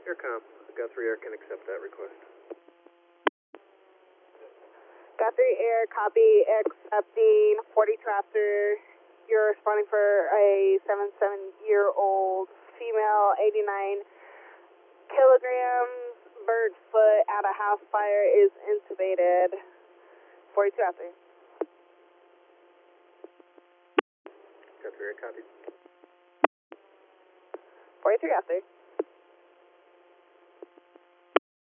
Aircom, Guthrie Air can accept that request. Guthrie Air, copy, accepting 42 after. You're responding for a 77-year-old female, 89 kilograms, bird foot at a house fire, is intubated. 42 after. Guthrie Air, copy. 43 after.